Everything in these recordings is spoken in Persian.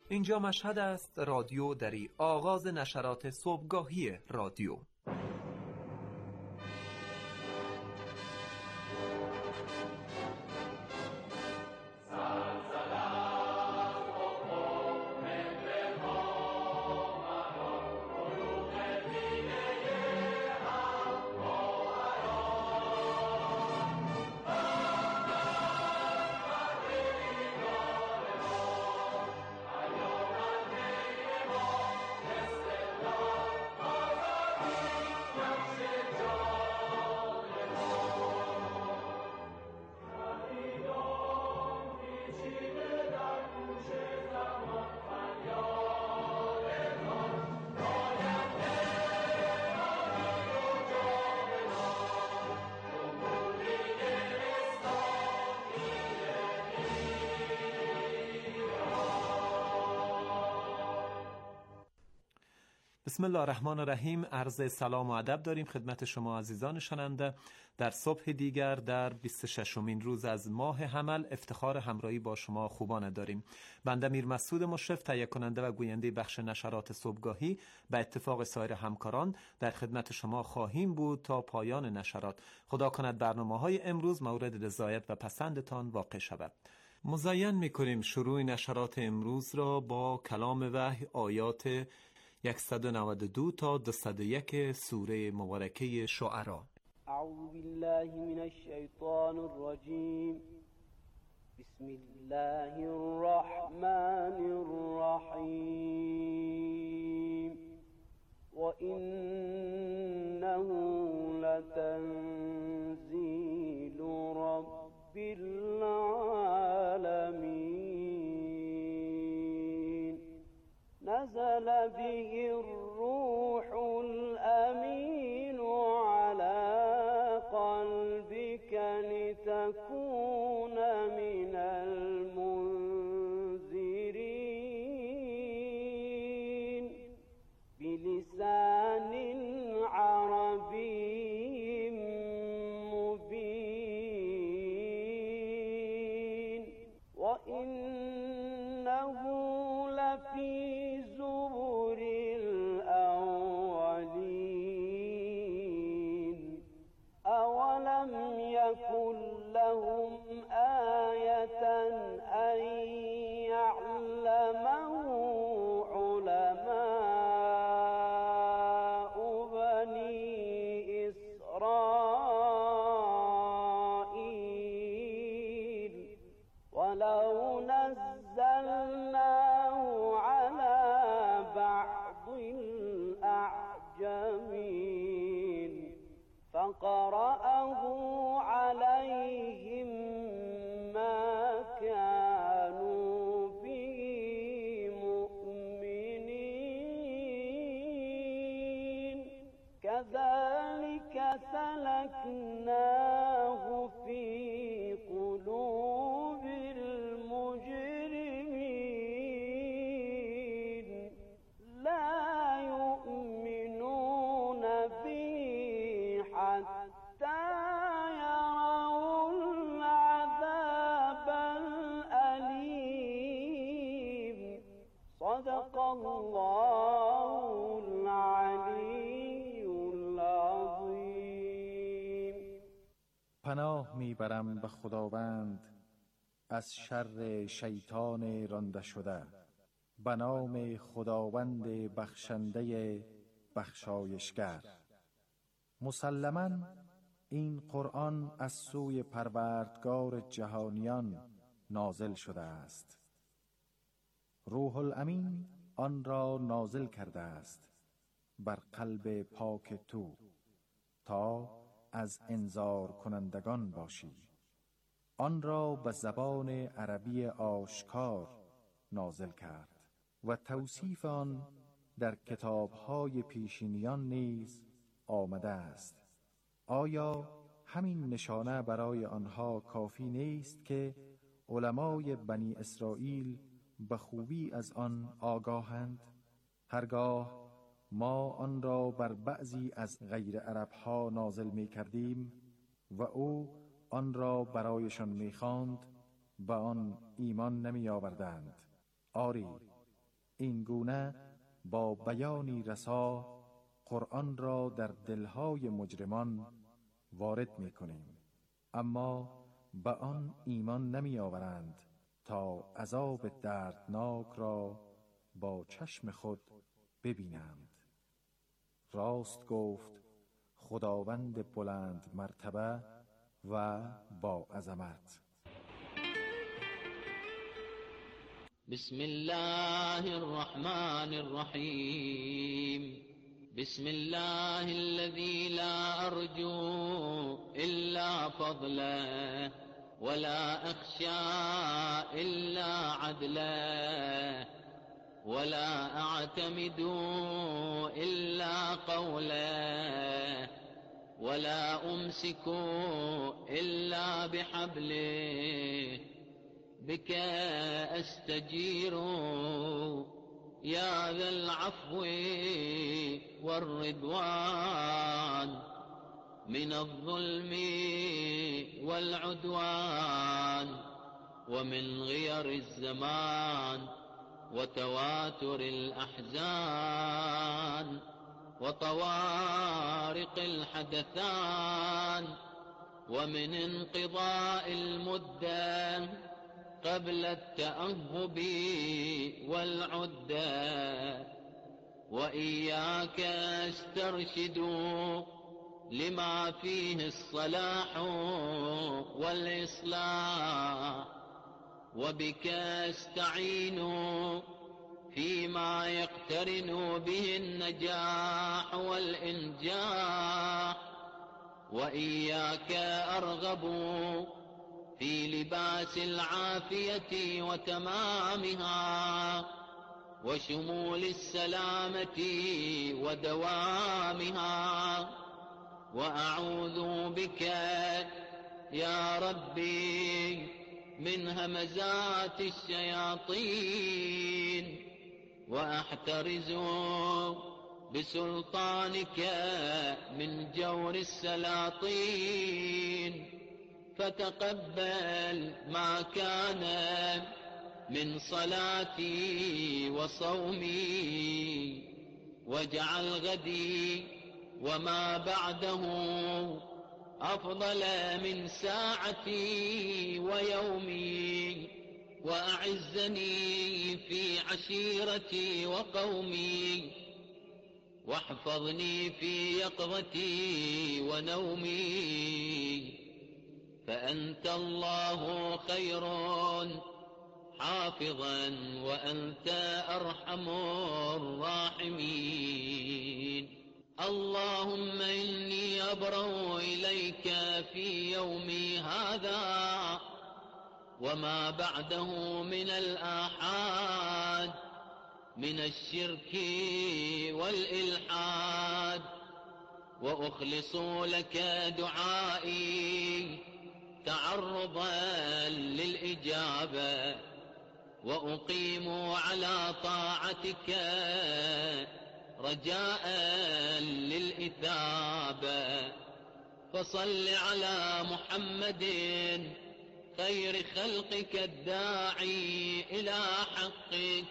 اینجا مشهد است، رادیو دری، آغاز نشرات صبحگاهی رادیو. بسم الله الرحمن الرحیم. عرض سلام و ادب داریم خدمت شما عزیزان شنونده در صبح دیگر در 26مین روز از ماه حمل. افتخار همراهی با شما خوبان داریم. بنده میر مسعود مشرف، تهیه کننده و گوینده بخش نشرات صبحگاهی، به اتفاق سایر همکاران در خدمت شما خواهیم بود تا پایان نشرات. خدا کند برنامه‌های امروز مورد رضایت و پسندتان واقع شود. مزین می‌کنیم شروع نشرات امروز را با کلام وحی، آیات 192 تا 201 سوره مبارکه شعرا. اعوذ بالله من الشیطان الرجیم. بسم الله الرحمن الرحیم. و انه لتنزیل رب العالمین. نزل به الروح الأمين على قلبك لتكون من المنذرين بلسان عربي مبين. وإنه لفي زبر الأولين. أولم يكن لهم آية أن يعلمه علماء بني إسرائيل. ولو نزلناه على بعض الأعجمين فقرأه عليهم ما كانوا به مؤمنين. كذلك سلكناه في قلوب المجرمين. لا يؤمنون به حتى يروا العذاب الأليم. صدق الله العلي العظيم. پناه میبرم به خداوند از شر شیطان رانده شده. به نام خداوند بخشنده بخشایشگر. مسلماً این قرآن از سوی پروردگار جهانیان نازل شده است. روح الامین آن را نازل کرده است بر قلب پاک تو تا از انذار کنندگان باشی. آن را به زبان عربی آشکار نازل کرد و توصیف آن در کتاب‌های پیشینیان نیز آمده است. آیا همین نشانه برای آنها کافی نیست که علمای بنی اسرائیل به خوبی از آن آگاهند؟ هرگاه ما آن را بر بعضی از غیر عربها نازل می کردیم و او آن را برایشان می خواند، به آن ایمان نمی آوردند. آری، این گونه با بیانی رسا قرآن را در دلهای مجرمان وارد می کنیم، اما به آن ایمان نمی آورند تا عذاب دردناک را با چشم خود ببینند. راست گفت خداوند بلند مرتبه و با عظمت. بسم الله الرحمن الرحیم. بسم الله الذي لا أرجو إلا فضله ولا أخشى إلا عدله ولا أعتمد إلا قوله ولا أمسك إلا بحبله بك أستجير يا ذا العفو والرضوان من الظلم والعدوان ومن غير الزمان وتواتر الأحزان وطوارق الحدثان ومن انقضاء المدة قبل التأهب والعدة وإياك استرشد لما فيه الصلاح والإصلاح وبك استعين فيما يقترن به النجاح والإنجاح وإياك أرغب في لباس العافية وتمامها وشمول السلامة ودوامها وأعوذ بك يا ربي من همزات الشياطين وأحترز بسلطانك من جور السلاطين فتقبل ما كان من صلاتي وصومي واجعل غدي وما بعده أفضل من ساعتي ويومي وأعزني في عشيرتي وقومي واحفظني في يقظتي ونومي فأنت الله خير حافظا وأنت أرحم الراحمين. اللهم إني أبرأ إليك في يومي هذا وما بعده من الآحاد من الشرك والإلحاد وأخلص لك دعائي تعرضا للإجابة وأقيم على طاعتك رجاء للإثابة فصل على محمد خير خلقك الداعي إلى حقك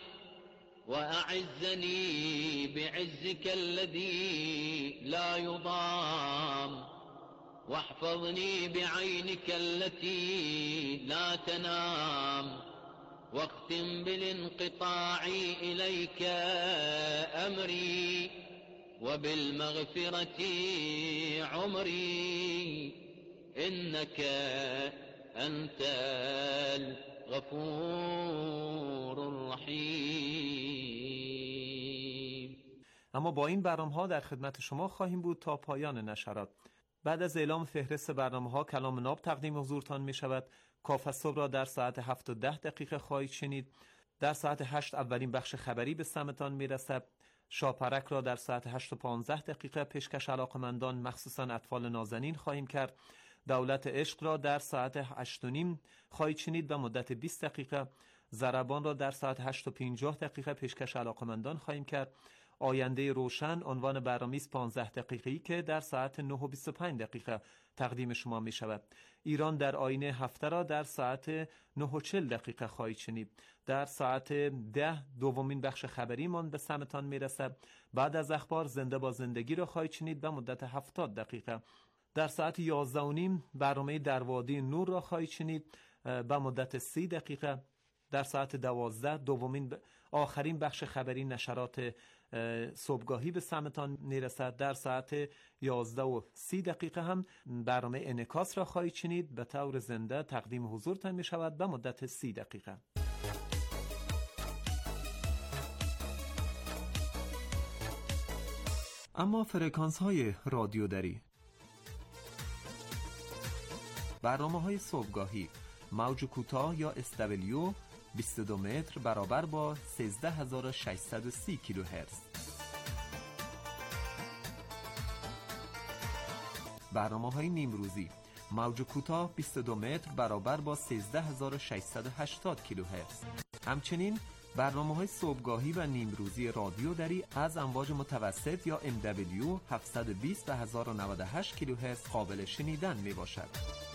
وأعزني بعزك الذي لا يضام واحفظني بعينك التي لا تنام واختم بالانقطاع إليك أمري وبالمغفرة عمري إنك أنت الغفور الرحیم. اما با این برنامه‌ها در خدمت شما خواهیم بود تا پایان نشرات. بعد از اعلام فهرست برنامه‌ها کلام ناب تقدیم حضورتان می شود. کاف الصبح را در ساعت 7:10 خواهید شنید. در ساعت 8 اولین بخش خبری به سمتان می رسد. شاپرک را در ساعت 8:15 پیشکش علاقمندان مخصوصاً اطفال نازنین خواهیم کرد. دولت عشق را در ساعت 8:30 خواهید شنید و مدت 20 دقیقه. ضربان را در ساعت 8:50 پیشکش علاقمندان خواهیم کرد. آینده روشن عنوان برنامه 15 دقیقه‌ای که در ساعت 9:25 تقدیم شما می شود. ایران در آینه هفته را در ساعت 9:40 خواهید شنید. در ساعت 10 دومین بخش خبری من به سمتان می رسد. بعد از اخبار زنده با زندگی را خواهید شنید به مدت 70 دقیقه. در ساعت 11:30 برنامه در وادی نور را خواهید شنید به مدت 30 دقیقه. در ساعت 12 آخرین بخش خبری نشرات صبحگاهی به سمتان میرسد. در ساعت 11:30 هم برنامه انعکاس را خواهید شنید به طور زنده تقدیم حضورتان می شود به مدت 30 دقیقه. اما فرکانس های رادیو دری، برنامه های صبحگاهی موج کوتاه یا SW 22 متر برابر با 13630 کیلوهرتز. برنامه‌های نیمروزی موج کوتاه 22 متر برابر با 13680 کیلوهرتز. همچنین برنامه‌های صبحگاهی و نیمروزی رادیو دری از امواج متوسط یا MW 720 و 1098 کیلوهرتز قابل شنیدن میباشد.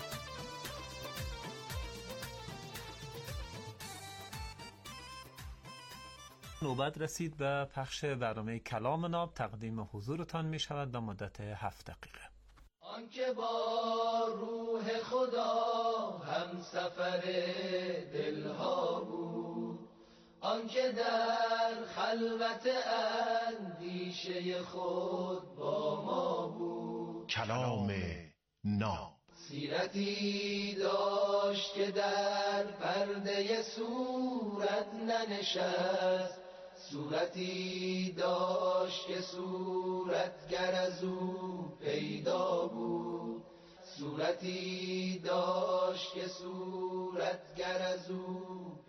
نوبت رسید به پخش برنامه کلام ناب. تقدیم حضورتان می شود به مدت 7 دقیقه. آنکه با روح خدا هم سفر دلها بود، آنکه در خلوت اندیشه خود با ما بود. کلام ناب سیرتی داشت که در پرده صورت ننشست، صورتی داشت که صورتگر از او پیدا بود، صورتی داشت که صورتگر از او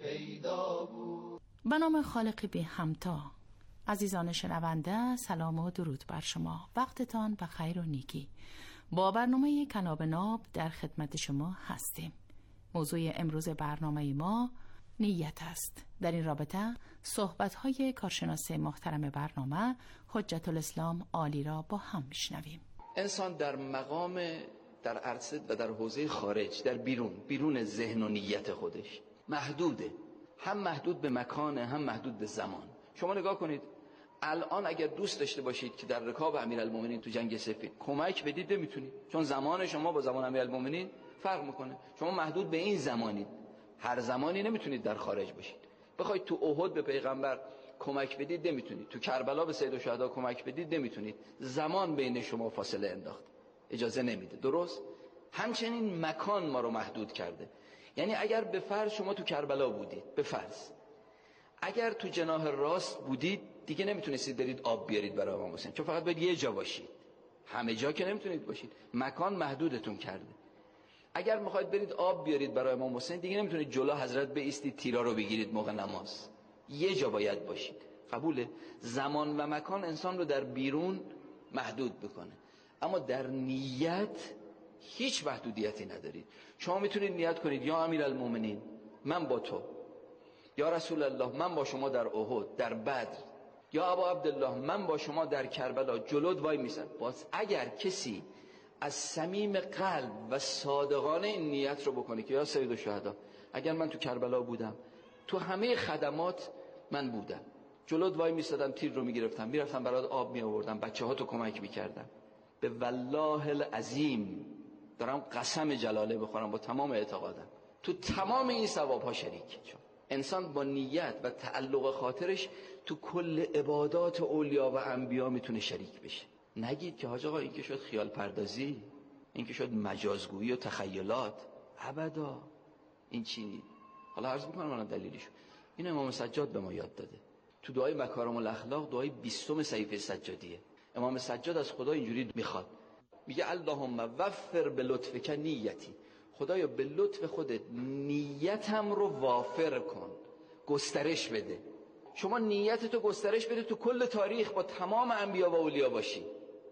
پیدا بود. به نام خالق بی همتا. عزیزان شنونده، سلام و درود بر شما. وقتتان بخیر و نیکی. با برنامه کلام ناب در خدمت شما هستیم. موضوع امروز برنامه ما نیت است. در این رابطه صحبت‌های کارشناس محترم برنامه حجت الاسلام عالی را با هم میشنویم. انسان در مقام، در عرصه و در حوزه خارج، در بیرون ذهن و نیت خودش محدوده. هم محدود به مکانه، هم محدود به زمان. شما نگاه کنید، الان اگر دوست داشته باشید که در رکاب امیرالمومنین تو جنگ سفید کمک بدید نمیتونید، چون زمان شما با زمان امیرالمومنین فرق میکنه. شما محدود به این زمانید، هر زمانی نمیتونید در خارج باشید. بخواید تو احد به پیغمبر کمک بدید نمیتونید، تو کربلا به سید الشهدا کمک بدید نمیتونید. زمان بین شما فاصله انداخت، اجازه نمیده. درست؟ همچنین مکان ما رو محدود کرده. یعنی اگر به فرض شما تو کربلا بودید، به فرض اگر تو جناح راست بودید دیگه نمیتونستید برید آب بیارید برای امام حسین، چون فقط باید یه جا باشید. همه جا که نمیتونید باشید، مکان محدودتون کرده. اگر میخواید برید آب بیارید برای امام حسین دیگه نمیتونید جلو حضرت بایستید تیرا رو بگیرید موقع نماز، یه جا باید باشید. قبوله؟ زمان و مکان انسان رو در بیرون محدود بکنه، اما در نیت هیچ محدودیتی ندارید. شما میتونید نیت کنید یا امیرالمومنین من با تو، یا رسول الله من با شما در احد، در بدر، یا ابا عبدالله من با شما در کربلا جلوت وای میسم. باز اگر کسی از صمیم قلب و صادقانه این نیت رو بکنه که یا سید الشهدا اگر من تو کربلا بودم، تو همه خدمات من بودم، جلوت وای میسادم، تیر رو میگرفتم، میرفتم برات آب میآوردم، بچه‌ها تو کمک میکردم، به والله العظیم دارم قسم جلاله بخورم با تمام اعتقادم، تو تمام این ثواب‌ها شریک. چون انسان با نیت و تعلق خاطرش تو کل عبادات اولیاء و انبیا میتونه شریک بشه. نگید که حاج آقا این که شد خیال پردازی، این که شد مجازگویی و تخیلات. ابدا این چی نیست. حالا عرض میکنم الان دلیلش. این امام سجاد به ما یاد داده تو دعای مکارم الاخلاق، دعای 20 صحیفه سجادیه. امام سجاد از خدا اینجوری میخواد، میگه اللهم وفر به لطفک نیتی، خدایا به لطف خودت نیتم رو وافر کن، گسترش بده. شما نیتتو گسترش بده، تو کل تاریخ با تمام انبیا و اولیا باشی.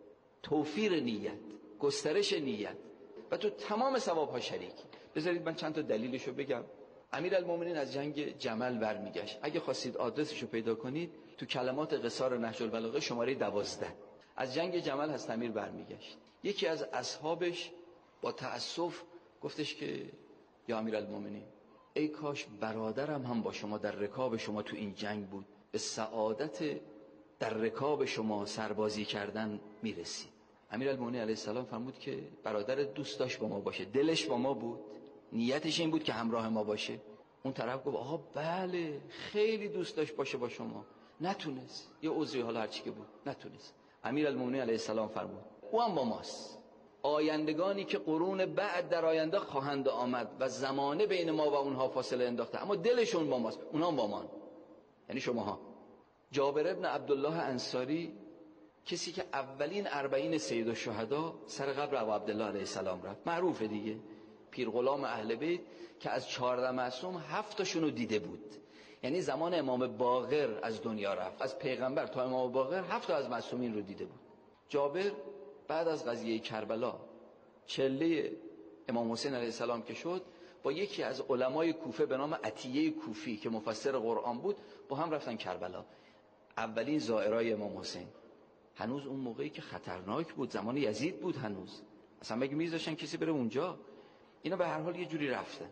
توفیر نیت، گسترش نیت و تو تمام ثواب‌ها شریکی. بذارید من چند تا دلیلشو بگم. امیرالمومنین از جنگ جمل برمیگشت. اگه خواستید آدرسشو پیدا کنید تو کلمات قصار نهج البلاغه شماره 12. از جنگ جمل هست امیر برمیگشت. یکی از اصحابش با تأسف گفتش که یا امیرالمومنین، ای کاش برادرم هم با شما در رکاب شما تو این جنگ بود، به سعادت در رکاب شما سربازی کردن میرسید. امیرالمومنین علیه السلام فرمود که برادر دوست داشت با ما باشه، دلش با ما بود، نیتش این بود که همراه ما باشه. اون طرف گفت آقا بله خیلی دوست داشت باشه با شما، نتونست، یه عذری حالا هرچی که بود نتونست. امیرالمومنین علیه السلام فرمود او هم با ماست، آیندگانی که قرون بعد در آینده خواهند آمد و زمانه بین ما و اونها فاصله انداخته، اما دلشون با ماست، اونها با ما، یعنی شماها. جابر ابن عبدالله انصاری، کسی که اولین 40 سید الشهدا سر قبر ابو عبدالله علیه السلام رفت، معروفه دیگه، پیرغلام اهل بیت که از 14 معصوم 7 تاشونو دیده بود. یعنی زمان امام باقر از دنیا رفت، از پیغمبر تا امام باقر 7 تا از معصومین رو دیده بود. جابر بعد از قضیه کربلا چله امام حسین علیه السلام که شد، با یکی از علمای کوفه به نام عطیه کوفی که مفسر قرآن بود با هم رفتن کربلا. اولین زائرای امام حسین، هنوز اون موقعی که خطرناک بود، زمان یزید بود، هنوز اصلا مگه میذاشتن کسی بره اونجا؟ اینا به هر حال یه جوری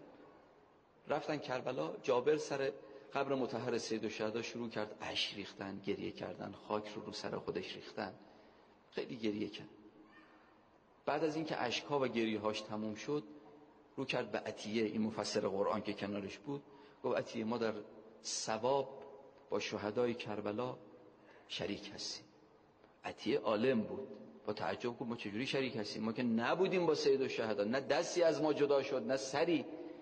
رفتن کربلا. جابر سر قبر مطهر سید الشهدا شروع کرد اشک ریختن، گریه کردن، خاک رو سر خودش ریختن، خیلی گریه کرد. بعد از اینکه اشک‌ها و گریه‌هاش تموم شد، رو کرد به عطیه، این مفسر قرآن که کنارش بود، گفت عطیه ما در ثواب با شهدای کربلا شریک هستیم. عطیه عالم بود، با تعجب گفت ما چجوری شریک هستیم؟ ما که نبودیم با سید الشهدا، نه دستی از ما جدا شد نه سری،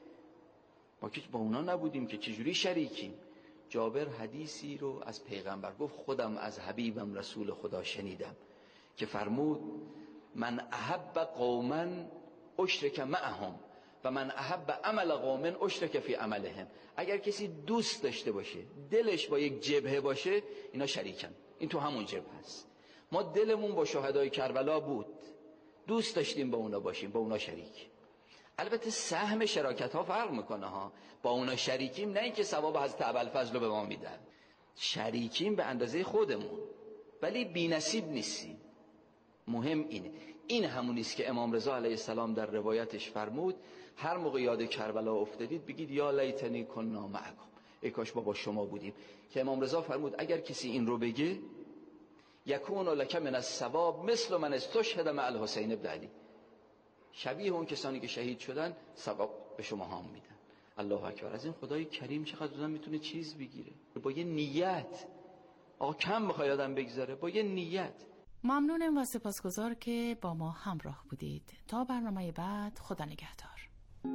ما که با اونا نبودیم که چجوری شریکیم؟ جابر حدیثی رو از پیغمبر گفت خودم از حبیبم رسول خدا شنیدم که فرمود من احب قوما اشرک معهم و من احب عمل قوم اشرک فی عملهم. اگر کسی دوست داشته باشه، دلش با یک جبهه باشه، اینا شریکن، این تو همون جبهه است. ما دلمون با شهدای کربلا بود، دوست داشتیم با اونا باشیم، با اونا شریک. البته سهم شراکت ها فرق میکنه ها، با اونا شریکیم نه اینکه ثواب حضرت ابوالفضل رو به ما میدن، شریکیم به اندازه خودمون ولی بی‌نصیب نیستیم. مهم اینه، این همونیست که امام رضا علیه السلام در روایتش فرمود هر موقع یاد کربلا افتادید بگید یا لیتنی کنا معکم، ای کاش ما با شما بودیم. که امام رضا فرمود اگر کسی این رو بگه یکون لک من الثواب مثل من استشهد مع الحسین بن علی، شبیه اون کسانی که شهید شدن ثواب به شما هم میدن. الله اکبر. از این خدای کریم چقدر آدم میتونه چیز بگیره با یه نیت. آقا کم میخواد آدم بگذاره، با یه نیت. ممنونم و سپاسگزار که با ما همراه بودید. تا برنامه بعد، خدا نگهدار.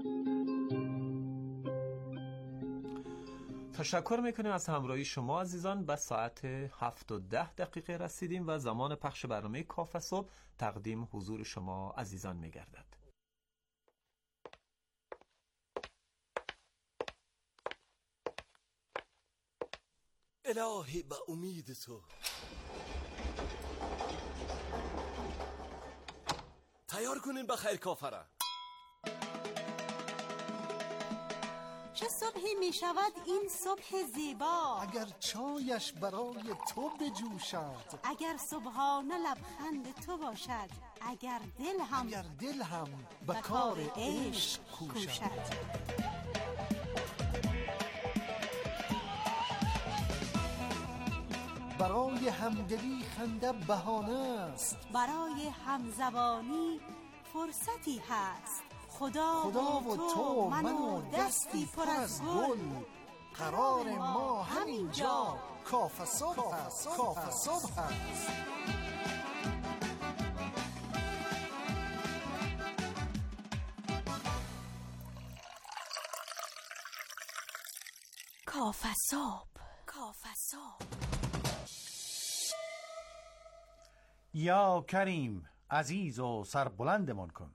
تشکر میکنیم از همراهی شما عزیزان. به ساعت 7:10 رسیدیم و زمان پخش برنامه کافه صبح تقدیم حضور شما عزیزان میگردد. الهی به امید تو تیار کنین بخیر کافره. چه صبحی می شود این صبح زیبا، اگر چایش برای تو بجوشد، اگر صبحانه لبخند تو باشد، اگر دل هم به کار عشق کوشد. برای همدلی خنده بهانه است، برای همزبانی فرصتی هست. خدا و تو من و دستی پر از گل، قرار ما همینجا کافه صبح است. کافه صبح است. کافه صبح. کافه صبح. یا کریم عزیز و سربلندمان کن.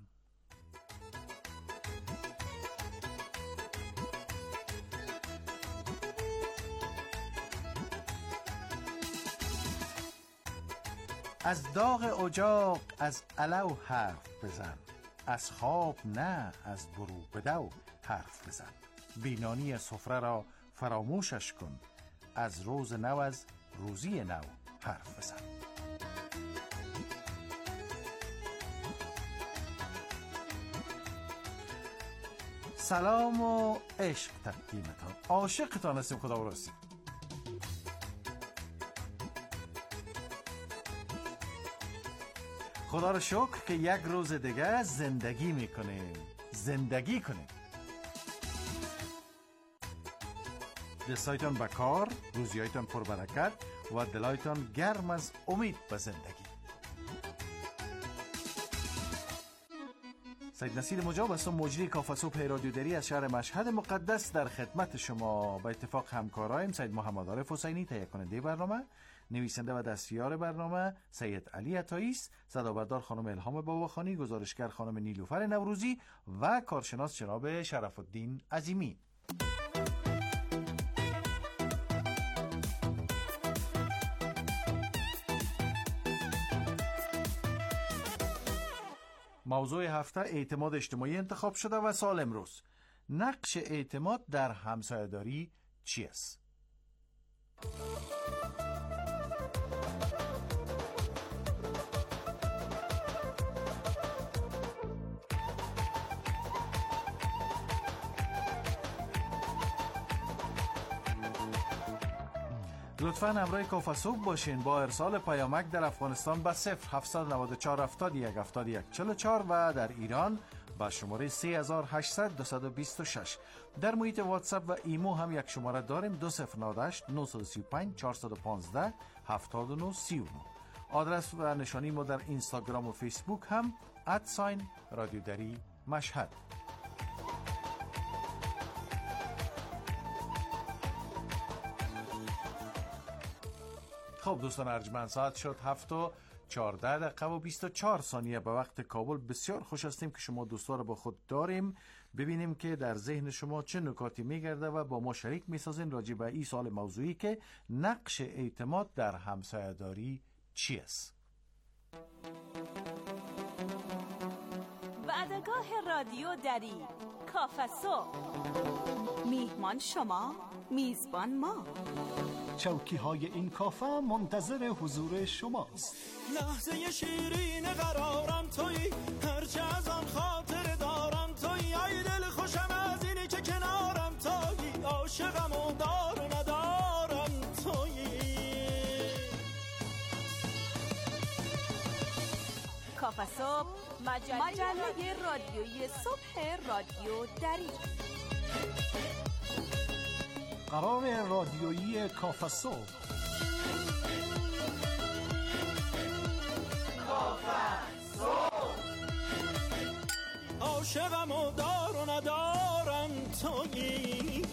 از داغ اجاق از علو حرف بزن، از خواب نه از برو بدو حرف بزن. بینانی سفره را فراموشش کن، از روز نو از روزی نو حرف بزن. سلام و عشق تقدیمتان. عاشقتان هستیم. خدا و راستی. خدا رو شکر که یک روز دیگه زندگی میکنیم. زندگی کنیم. دستایتان بکار، روزیایتان پربرکت و دلایتان گرم از امید به زندگی. سید نصیر مجاب هستم، مجری کافه صبح رادیو دری از شهر مشهد مقدس در خدمت شما. با اتفاق همکارایم سید محمد عارف حسینی تهیه کننده برنامه، نویسنده و دستیار برنامه سید علی عطایی است، صدابردار خانم الهام باباخانی، گزارشگر خانم نیلوفر نوروزی و کارشناس جناب شرف الدین عظیمی. موضوع هفته اعتماد اجتماعی انتخاب شده و سال امروز. نقش اعتماد در همسایه‌داری چی است؟ لطفاً همراه کافه صبح باشین با ارسال پیامک در افغانستان به 0794 71 71 44 و در ایران با شماره 3800 226. در محیط واتساپ و ایمو هم یک شماره داریم 2098 935 415 7939. آدرس و نشانی ما در اینستاگرام و فیسبوک هم @رادیو دری مشهد. خب دوستان ارجمند، ساعت شد 7:14 و 24 ثانیه به وقت کابل. بسیار خوش هستیم که شما دوستا رو با خود داریم. ببینیم که در ذهن شما چه نکاتی میگرده و با ما شریک میسازین راجع به این سوال موضوعی که نقش اعتماد در همسایه‌داری چی است. وعدگاه رادیو دری، کافه صبح. میهمان شما، میزبان ما. چوکی های این کافه منتظر حضور شماست. لحظه شیرین قرارم تویی، هرچه از آن خاطر دارم تویی. ای دل خوشم از اینی که کنارم تویی، عاشقم و دار و ندارم تویی. کافه صبح، مجله رادیویی صبح رادیو دری. قرار رادیویی کافه صبح. کافه صبح. عاشقم و دار و ندارم تویی.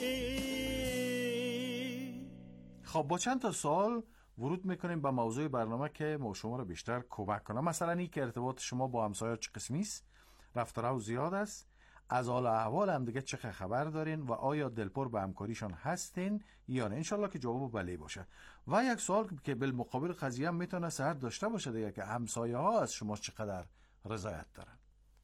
خب با چند تا سوال ورود میکنیم به موضوع برنامه که ما شما رو بیشتر کمک کنه. مثلا این که ارتباط شما با همسایه چه قسمی است؟ رفت و رو زیاد است؟ از حال و احوال هم دیگه چه خبر دارین و آیا دلپر به همکاریشان هستین یا نه؟ انشالله که جواب بله باشه. و یک سوال که بالمقابل قضیه هم میتونه صحت داشته باشه دیگه، که همسایه ها از شما چقدر رضایت دارن.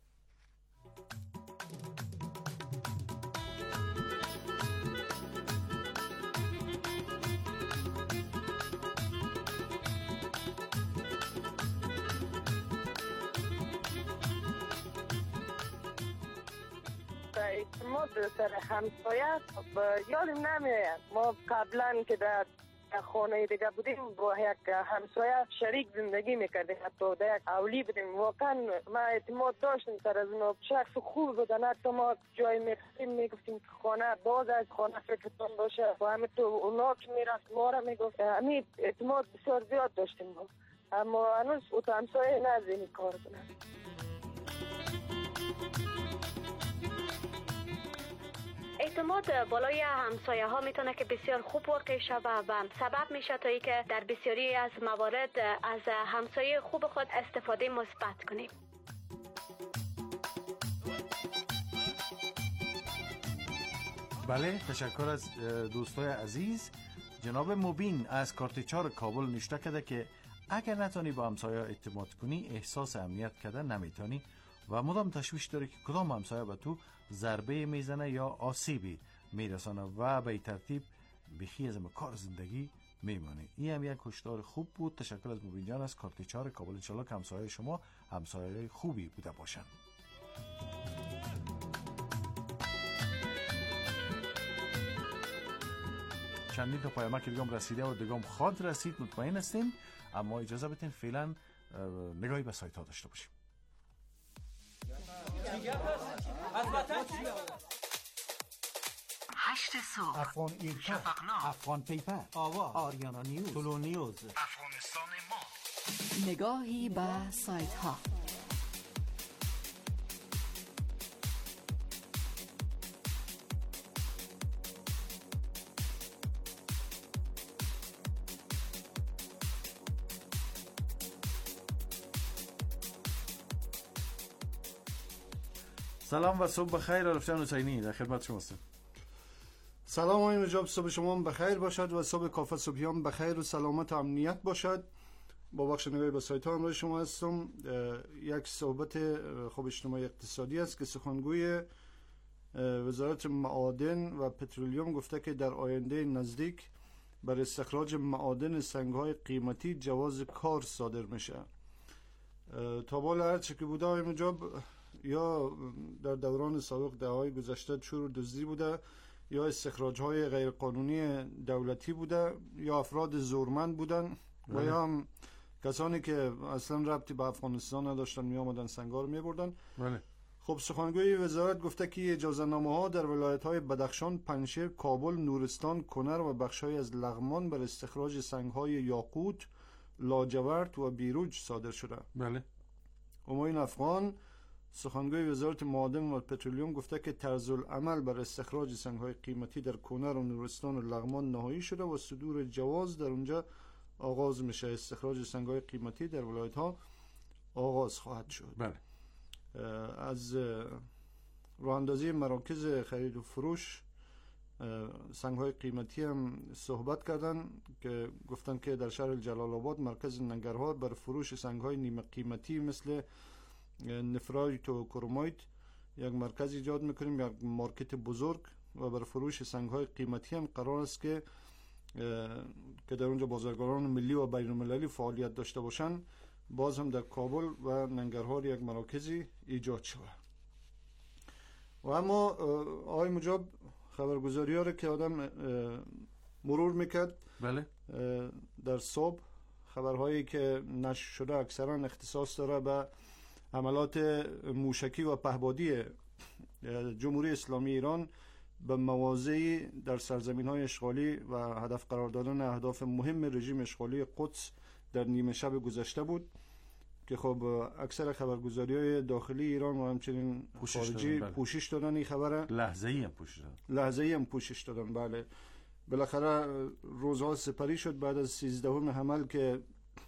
اعتماد سر همسایه یادم نمیاد. ما قبلا که در خانه دیگه بودیم با یک همسایه شریک زندگی میکردیم، حتی در یک اولی بودیم. واقعا ما اعتماد داشتیم سر از اونا. شخص خوب بودن. حتی ما جای میرفتیم میگفتیم که خانه باز از خانه فکرتون باشه و همه تو اونا که میرفت ما را میگفت. همین اعتماد بسیار زیاد داشتیم ما. اما هنوز اوتا همسایه نزدینی کار کنن. اعتماد بالای همسایه ها میتونه که بسیار خوب واقع شود و سبب میشه تا اینکه در بسیاری از موارد از همسایه خوب خود استفاده مثبت کنیم. بله، تشکر از دوستای عزیز. جناب مبین از کارتچار کابل نوشته کرده که اگر نتانی با همسایه اعتماد کنی احساس امنیت کرده نمیتونی و مدام تشویش داره که کدام همسایه به تو ضربه میزنه یا آسیبی میرسانه و به این ترتیب بخی از کار زندگی میمونه. این هم یک هشدار خوب بود. تشکر از مبین جان از کارتچار کابل. انشالله که همسایه شما همسایه خوبی بوده باشن. چندین تا پیامک دیگه هم رسیده و دیگه هم خواهد رسید، مطمئن هستیم. اما اجازه بدین فعلا نگاهی به سایت ها داشته باشیم. 8 صبح، افغان ایرکا، شفقنامه، افغان پیپر، آواز، آریانا نیوز، تولو نیوز، افغانستان ما. نگاهی به سایت ها. سلام و صبح بخیر. رفتن حسینی در خدمت شما هستم. سلام آقای مجاب، صبح شما بخیر باشد و صبح کافه صبحیان بخیر و سلامت و امنیت باشد. با بخش نگاهی به سایت ها همراه شما هستم. یک صحبت خوب اجتماعی اقتصادی است که سخنگوی وزارت معادن و پترولیوم گفته که در آینده نزدیک برای استخراج معادن سنگ‌های قیمتی جواز کار صادر میشه. تا بالا هر چه که بوده آقای مجاب، یا در دوران سابق دهه‌های گذشته چور دزدی بوده، یا استخراج‌های غیرقانونی دولتی بوده، یا افراد زورمند بودن و یا هم کسانی که اصلا ربطی به افغانستان نداشتن می آمدن سنگار می بردن. خب سخنگوی وزارت گفته که اجازه‌نامه‌ها در ولایت‌های بدخشان، پنجشیر، کابل، نورستان، کنر و بخش‌های از لغمان بر استخراج سنگ‌های یاقوت، لاجورد و بیروج صادر شده. بله. همایون افغان سخنگوی وزارت معادن و پترولیوم گفته که طرز العمل بر استخراج سنگ‌های قیمتی در کنر و نورستان و لغمان نهایی شده و صدور جواز در اونجا آغاز میشه. استخراج سنگ‌های قیمتی در ولایت‌ها آغاز خواهد شد. بله. از راه‌اندازی مراکز خرید و فروش سنگ‌های قیمتی هم صحبت کردن که گفتن که در شهر جلال آباد مرکز ننگرهار بر فروش سنگ‌های نیمه قیمتی مثل نفرایت و کرومایت یک مرکز ایجاد میکنیم، یک مارکت بزرگ و بر فروش سنگ‌های قیمتی هم قرار است که در اونجا بازرگانان ملی و بین المللی فعالیت داشته باشن. باز هم در کابل و ننگرهار یک مراکزی ایجاد شده. و اما آقای مجاب خبرگزاری ها رو که آدم مرور میکرد، بله، در صبح خبرهایی که نشر شده اکثرا اختصاص داره به حملات موشکی و پهپادی جمهوری اسلامی ایران به مواضعی در سرزمین‌های اشغالی و هدف قرار دادن اهداف مهم رژیم اشغالی قدس در نیمه شب گذشته بود که خب اکثر خبرگزاری‌های داخلی ایران و همچنین خارجی پوشش دادن این خبره. لحظه‌ای هم پوشش دادن. بله، بالاخره روزها سپری شد بعد از 13 حمل که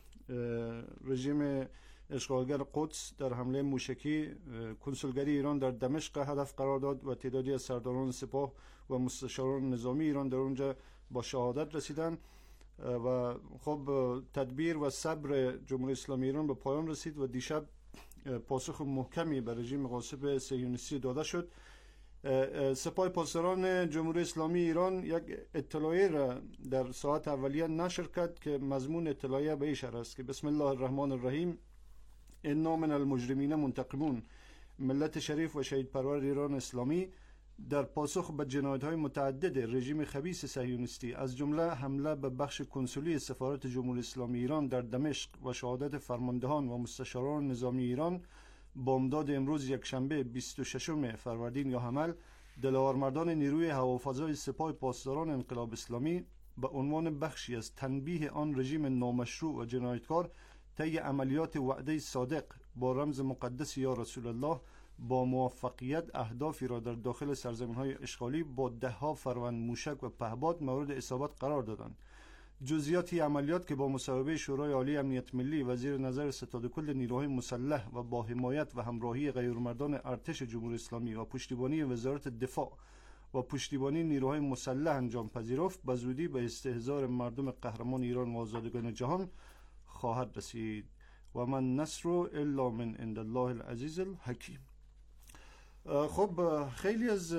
رژیم اشغالگر قدس در حمله موشکی کنسولگری ایران در دمشق هدف قرار داد و تعدادی از سرداران سپاه و مستشاران نظامی ایران در اونجا با شهادت رسیدن و خب تدبیر و صبر جمهوری اسلامی ایران به پایان رسید و دیشب پاسخ محکمی به رژیم غاصب صهیونیستی داده شد. سپاه پاسداران جمهوری اسلامی ایران یک اطلاعیه را در ساعت اولیه نشر کرد که مضمون اطلاعیه به این شرح است که بسم الله الرحمن الرحیم، انا من المجرمین منتقمون. ملت شریف و شهید پرور ایران اسلامی در پاسخ به جنایت‌های متعدد رژیم خبیث صهیونیستی از جمله حمله به بخش کنسولی سفارت جمهوری اسلامی ایران در دمشق و شهادت فرماندهان و مستشاران نظامی ایران بامداد امروز یکشنبه 26 فروردین یا حمل، دلاورمردان نیروی هوافضای سپاه پاسداران انقلاب اسلامی به عنوان بخشی از تنبیه آن رژیم نامشروع و جنایتکار طی عملیات وعده صادق با رمز مقدس یا رسول الله با موفقیت اهدافی را در داخل سرزمین‌های اشغالی با ده‌ها فروند موشک و پهپاد مورد اصابت قرار دادند. جزئیات عملیات که با مصوبه شورای عالی امنیت ملی و زیر نظر ستاد کل نیروهای مسلح و با حمایت و همراهی غیرمردان ارتش جمهوری اسلامی و پشتیبانی وزارت دفاع و پشتیبانی نیروهای مسلح انجام پذیرفت به زودی به استحضار مردم قهرمان ایران و آزادگان جهان خواهد رسید. و من نصر الا من عند الله العزیز الحکیم. خب خیلی از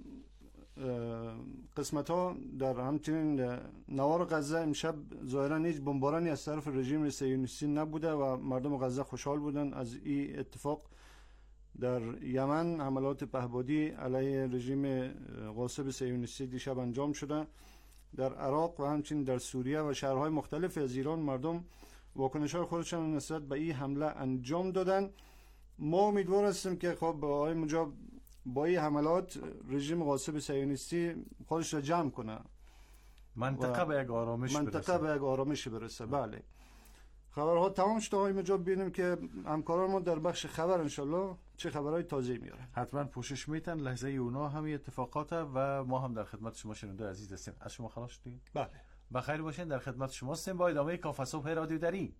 قسمت ها در همچنین نوار غزه امشب ظاهرا هیچ بمبارانی از طرف رژیم صهیونیستی نبوده و مردم غزه خوشحال بودن از این اتفاق. در یمن حملات پهپادی علیه رژیم غاصب صهیونیستی دیشب انجام شده در عراق و همچنین در سوریه و شهرهای مختلف از ایران مردم واکنش‌های خودشان نسبت به این حمله انجام دادن. ما امیدوار هستیم که خب آقای مجاب با این حملات رژیم غاصب صهیونیستی خودش را جمع کنه، منطقه به یک آرامش برسه. بله، خبرها تمام شد آقای مجاب. ببینیم که همکاران ما در بخش خبر انشالله چه خبرهای تازه میارن. حتما پوشش میتن لحظه اونا همین اتفاقات و ما هم در خدمت شما شنونده عزیز هستیم. از شما خلاص شدیم؟ بله، بخیر باشین. در خدمت شما هستیم با ادامه کافه صبح رادیو دری.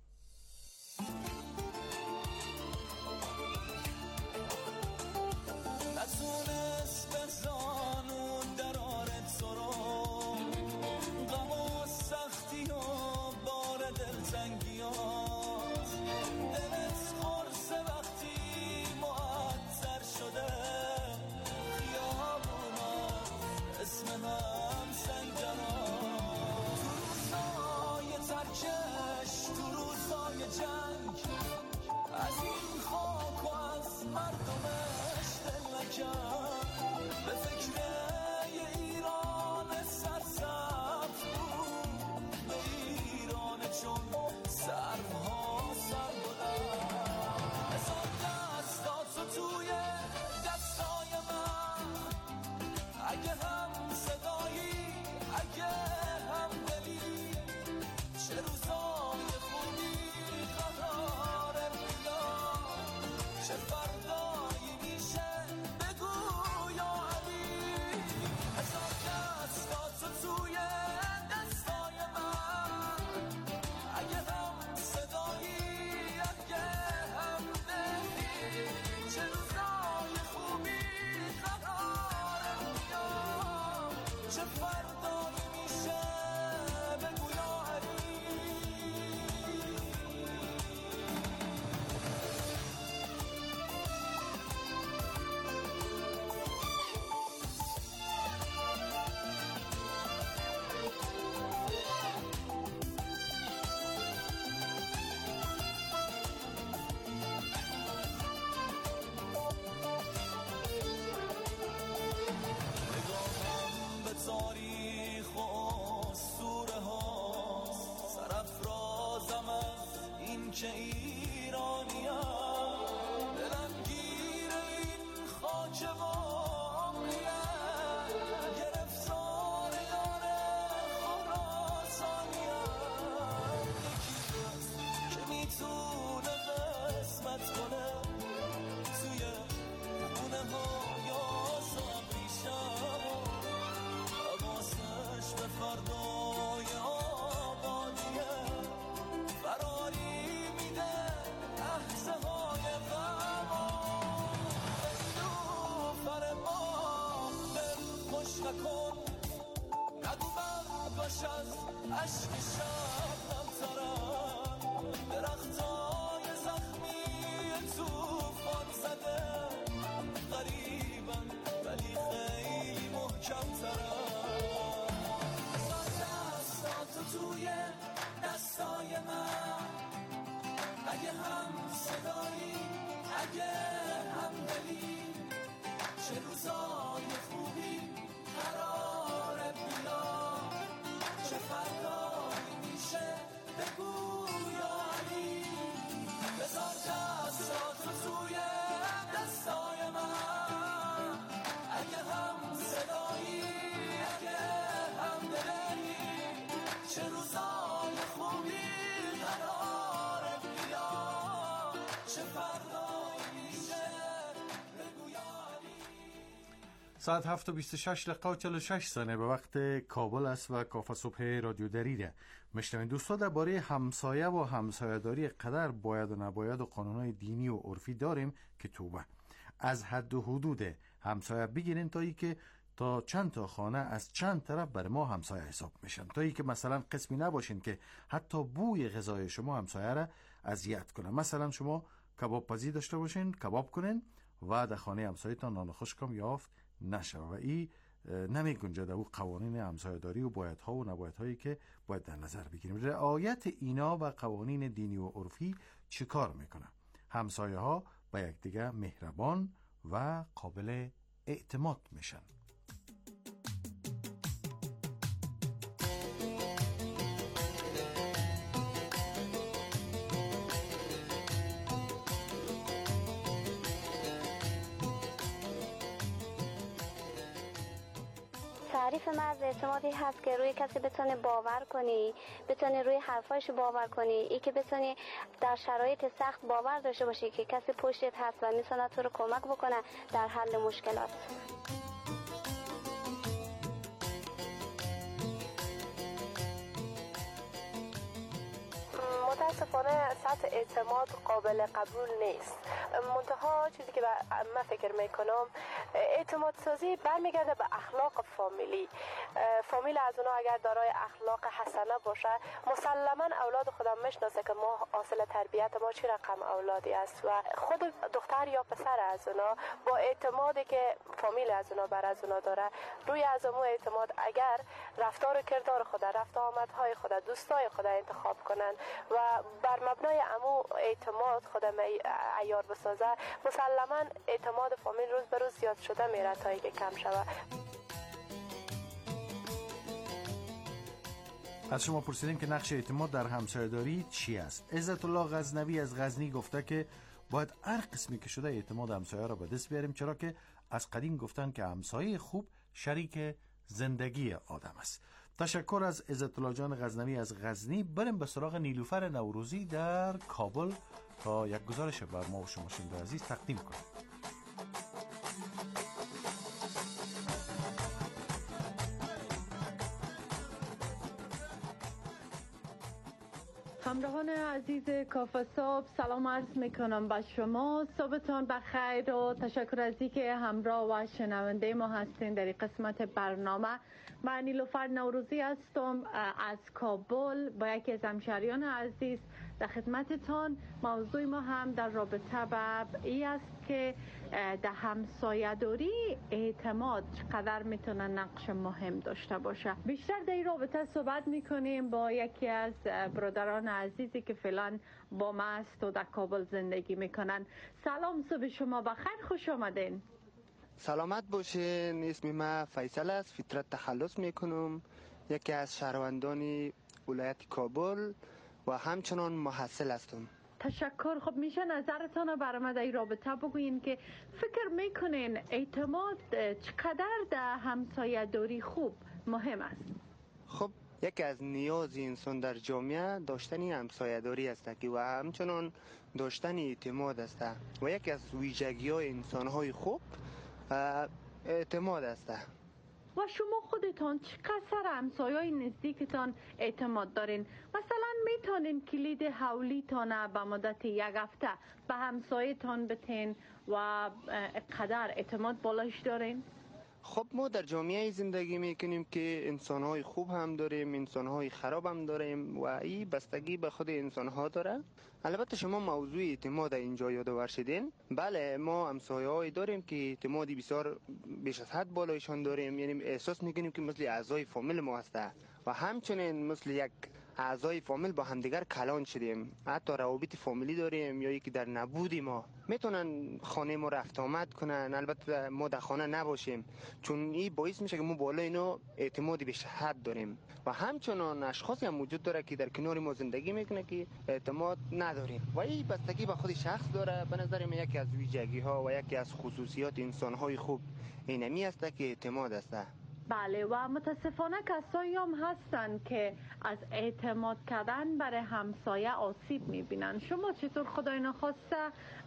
که ایرانیم دلم گیر این خاک واقعیه گرفتار یاره خراسانیم یکی هست که میتونه قسمت کنه توی خونه ها یا صبریشم حواسش به فردای آبادیه فراری نکن نگو من باش از عشق شبنم ترم درختای زخمی توفان زده غریبن ولی خیلی محکم ترم بذار دستاتو توی دستای من اگه هم صدایی اگه هم دلی چه روزای خوبی قراره بیاد چه فردایی میشه بگو یا علی بذار دستاتو توی دستای من اگه هم صدایی اگه هم دلی چه روزای خوبی قراره بیاد چه فردایی میشه بگو یا علی. ساعت 7:26 و 46 ثانیه به وقت کابل است و کافه صبح رادیو دریده. مشنوین دوستا درباره همسایه و همسایه‌داری قدر باید و نباید و قانونهای دینی و عرفی داریم که توبه از حد و حدود همسایه بگیرین تا ای که تا چند تا خانه از چند طرف بر ما همسایه حساب میشن، تا ای که مثلا قسمی نباشین که حتی بوی غذای شما همسایه را اذیت کنه. مثلا شما کباب پزی داشته باشین، کباب کنین و در خانه همسایه‌تان نان خشکم یافت نشه و این نمی گنجد او قوانین همسایه‌داری و بایدها و نبایدهایی که باید در نظر بگیریم. رعایت اینا و قوانین دینی و عرفی چیکار میکنه؟ همسایه ها با یکدیگر مهربان و قابل اعتماد میشن. تعریف من از اعتمادی هست که روی کسی بتونی باور کنی، بتونی روی حرفایش باور کنی، ای که بتونی در شرایط سخت باور داشته باشی که کسی پشتت هست و میتونه تو رو کمک بکنه در حل مشکلات. متاسفانه سطح اعتماد قابل قبول نیست. منتها چیزی که من فکر میکنم اعتماد سازی برمیگرده به اخلاق فامیلی. فامیل از اونا اگر دارای اخلاق حسنه باشه مسلما اولاد خودم میشناسه که ما حاصل تربیت ما چی رقم اولادی است و خود دختر یا پسر از اونا با اعتمادی که فامیل از اونا بر از اونا داره روی از اون اعتماد اگر رفتار و کردار خود، رفت آمدهای خود، دوستای خود انتخاب کنن و بر مبنای امو اعتماد خودم عیار بسازه مسلما اعتماد فامیل روز به روز زیاد شده میره تا اینکه کم شوه. از شما پرسیدیم که نقش اعتماد در همسایه‌داری چی است؟ عزت الله غزنوی از غزنی گفته که باید هر قسمی که شده اعتماد همسایه را به دست بیاریم، چرا که از قدیم گفتن که همسایه خوب شریک زندگی آدم است. تشکر از عزت الله جان غزنوی از غزنی. بریم به سراغ نیلوفر نوروزی در کابل تا یک گزارش بر ما و شما شنونده عزیز تقدیم کنیم. همراهان عزیز کافه صبح، سلام عرض میکنم به شما. صبحتان بخیر و تشکر از اینکه همراه و شنونده ما هستین در این قسمت برنامه. من نیلوفر نوروزی هستم از کابل با یکی از همشهریان عزیز در خدمتتان. موضوع ما هم در رابطه با این است که در همسایه‌داری اعتماد چقدر میتونه نقش مهم داشته باشه. بیشتر در این رابطه صحبت میکنیم با یکی از برادران عزیزی که فعلا با ما است و در کابل زندگی میکنن. سلام، صبح شما بخیر، خوش آمدین. سلامت باشین. اسم من فیصل است، فطرت تخلص میکنم، یکی از شهروندان ولایت کابل و همچنان محصل هستم. تشکر. خب میشه نظرتان برای ما در این رابطه بگوین که فکر میکنین اعتماد چقدر در همسایه‌داری خوب مهم است؟ خب یکی از نیاز انسان در جامعه داشتن همسایه‌داری است که و همچنان داشتن اعتماد است و یکی از ویژگی‌های انسان‌های خوب اعتماد است. و شما خودتان چقدر همسایه‌های نزدیکتان اعتماد دارین؟ مثلا میتونین کلید حولیتان به مدت یک هفته به همسایه‌تان بتین و قدر اعتماد بالاش دارین؟ خب ما در جامعه زندگی میکنیم که انسان‌های خوب هم داریم، انسان‌های خراب هم داریم و این بستگی به خود انسان‌ها داره. البته شما موضوع اعتماد اینجا یادآور شدین. بله ما همسایه‌ای داریم که اعتمادی بسیار بیش از حد بالایشان داریم، یعنی احساس میکنیم که مثل اعضای فامیل ما هسته و همچنین مثل یک اعضای فامیل با همدیگر کلان شدیم. حتی روابط فامیلی داریم یا یکی در نبود ما میتونن خانه ما رفت آمد کنن، البته ما در خانه نباشیم، چون این باعث میشه که ما بالا اینو اعتمادی بیش از حد داریم. و همچنان اشخاصی هم وجود داره که در کنار ما زندگی میکنه که اعتماد نداریم و این بستگی به خود شخص داره. به نظر من یکی از ویژگی ها و یکی از خصوصیات انسان های خوب اینمی است که اعتماد است. بله و متاسفانه کسایی هم هستن که از اعتماد کردن برای همسایه آسیب میبینن. شما چطور خدای نخواسته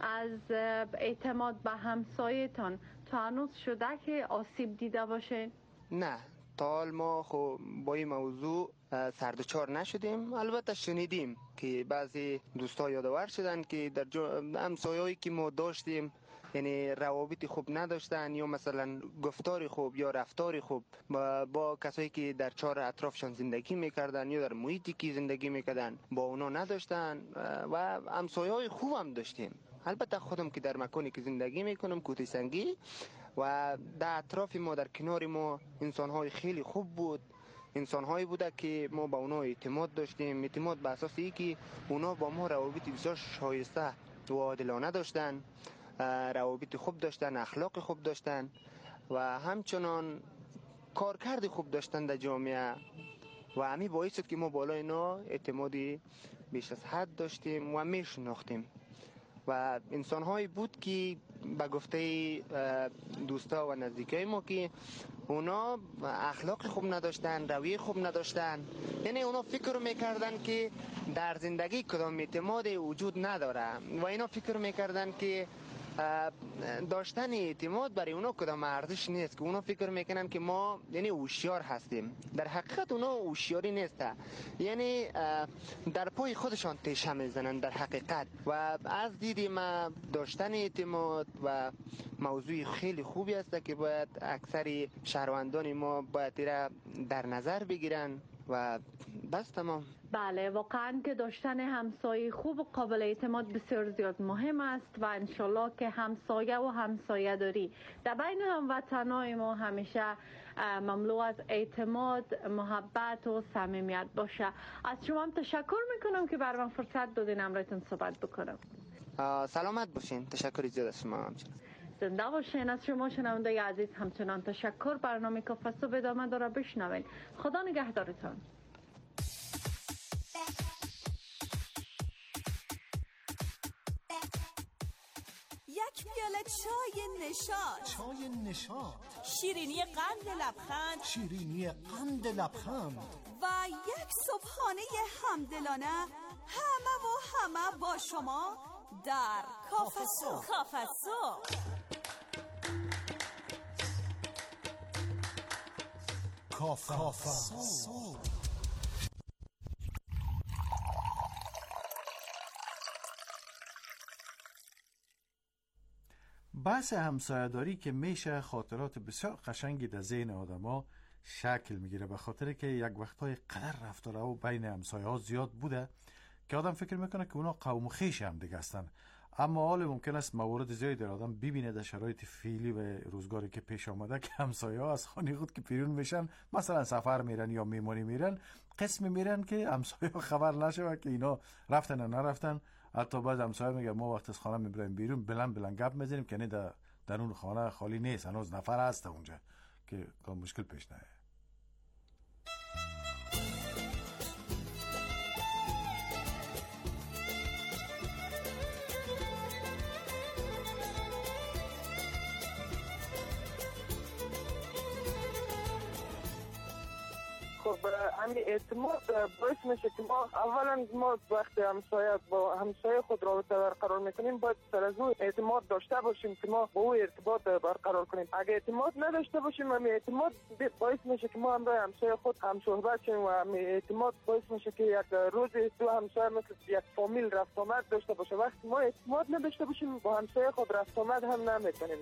از اعتماد به همسایتان تا هنوز شده که آسیب دیده باشه؟ نه، تا حال ما خب با این موضوع سردچار نشدیم. البته شنیدیم که بعضی دوستا یادآور شدن که در همسایه‌ای که ما داشتیم یعنی روابط خوب نداشتن یا مثلا گفتار خوب یا رفتار خوب با کسایی که در چهار اطرافشان زندگی میکردن یا در محیطی که زندگی میکردن با اونا نداشتن و همسایه‌های خوب هم داشتیم. البته خودم که در مکانی که زندگی میکنم کوته سنگی و در اطراف ما در کنار ما انسان‌های خیلی خوب بود، انسان‌هایی بوده که ما با اونا اعتماد داشتیم، اعتماد به اساس اینکه اونا با ما روابط بسیار شایسته و عادلانه داشتن، روابط خوب داشتن، اخلاق خوب داشتن و همچنان کارکرد خوب داشتن در جامعه و همین باعث شد که ما بالا اینا اعتمادی بیش از حد داشتیم و میشناختیم و انسان‌هایی بود که به گفته دوستا و نزدیکای ما که اونا اخلاق خوب نداشتن، رویه خوب نداشتن. یعنی اونا فکر میکردن که در زندگی کدام اعتماد وجود نداره و اینا فکر میکردن که داشتن اعتماد برای اونا کدام ارزش نیست، که اونا فکر میکنن که ما یعنی هوشیار هستیم. در حقیقت اونا هوشیاری نیست، یعنی در پای خودشان تیشه میزنن در حقیقت. و از دید ما داشتن اعتماد و موضوع خیلی خوبی است که باید اکثر شهروندان ما باید را در نظر بگیرن و بس تمام. بله، واقعا که داشتن همسایه خوب و قابل اعتماد بسیار زیاد مهم است و انشالله که همسایه و همسایه داری در بین هموطنای ما همیشه مملو از اعتماد، محبت و صمیمیت باشه. از شما هم تشکر میکنم که بر من فرصت دادین امروزتون صحبت بکنم. سلامت باشین. تشکر زیاد از شما. همچنان زنده باشین. از شما شنونده عزیز همچنان تشکر. برنامه کافه صبح ادامه داره، بشنوین. خدا نگهدارتان. یک پیاله چای نشاط. چای نشاط. شیرینی قند لبخند. شیرینی قند لبخند. و یک صبحانه همدلانه همه با شما در کافه صبح. کافه صبح. کافه صبح. بحث همسایه‌داری که میشه خاطرات بسیار قشنگی در ذهن آدما شکل میگیره، به خاطر که یک وقتای قدر رفتار او بین همسایه‌ها زیاد بوده که آدم فکر میکنه که اونا قوم خویش هم دیگه هستن. اما حال ممکن است موارد زیادی در آدم ببینه در شرایط فعلی و روزگاری که پیش آمده که همسایه‌ها از خانه خود که بیرون میشن، مثلا سفر میرن یا میمونی میرن، قسم میرن که همسایه‌ها خبر نشه که اینا رفتن یا نرفتن. حتی بعض همسایه میگه ما وقت از خانه میبریم بیرون بلند گپ میزنیم که نه در اون خانه خالی نیست، هنوز نفر هست اونجا که مشکل پیش نیاد. خب همین اعتماد باعث میشه که ما اولا ما وقتی با همسایه خود رابطه برقرار میکنیم باید سر از اون اعتماد داشته باشیم که ما با او ارتباط برقرار کنیم. اگه اعتماد نداشته باشیم، همین اعتماد باعث میشه که ما همراه همسایه خود هم صحبت کنیم و همین اعتماد باعث میشه که یک روز دو همسایه مثل یک فامیل رفت آمد داشته باشه. وقتی ما اعتماد نداشته باشیم با همسایه خود رفت آمد هم نمیکنیم.